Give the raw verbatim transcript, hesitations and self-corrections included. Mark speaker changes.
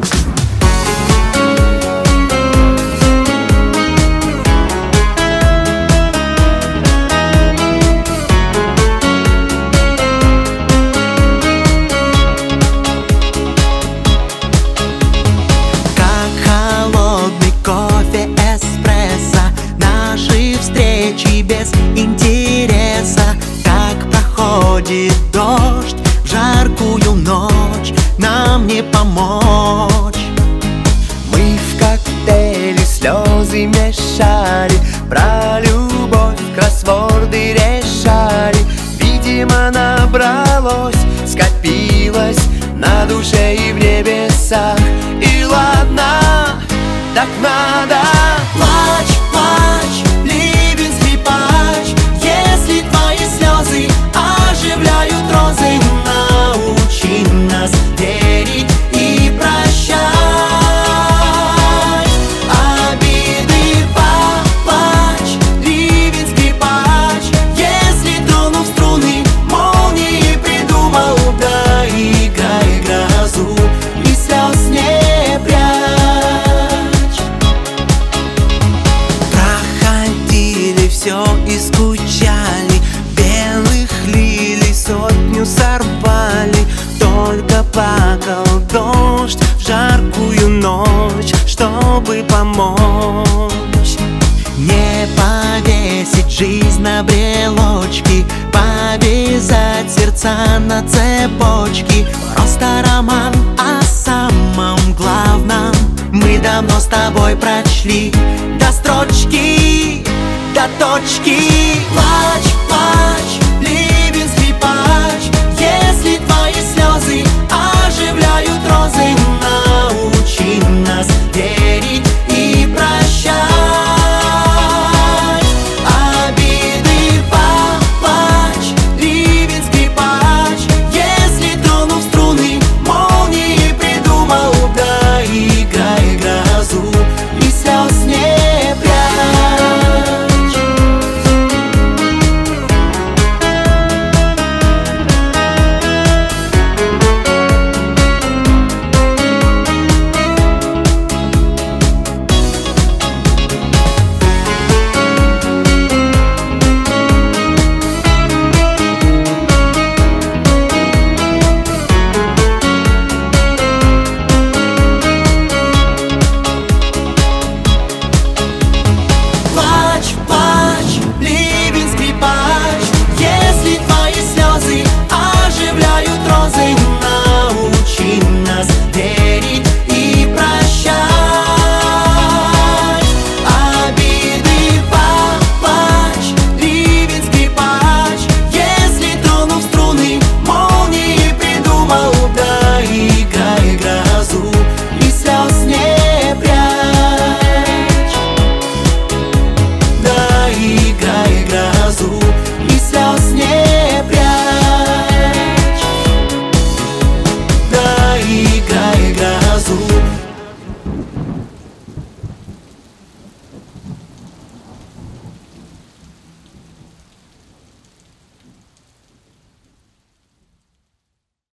Speaker 1: Без интереса, как проходит дождь в жаркую ночь, нам не помочь.
Speaker 2: Мы в коктейле слезы мешали, про любовь кроссворды решали. Видимо, набралось, скопилось на душе и в небесах. И ладно, так надо.
Speaker 1: Плачь, плачь, ливень скрипач, если твои слезы оживляют розы. Научи нас верить и прощать обиды. Поплачь, ливень скрипач, если, тронув струны, молнии придумал. Да, играй грозу и слез не прячь. Проходили все и скучали, белых лилий сотню сорвали. Только плакал дождь в жаркую ночь, чтобы помочь. Не повесить жизнь на брелочки, повязать сердца на цепочки. Просто роман о самом главном мы давно с тобой прочли. До строчки, до точки. Плачь,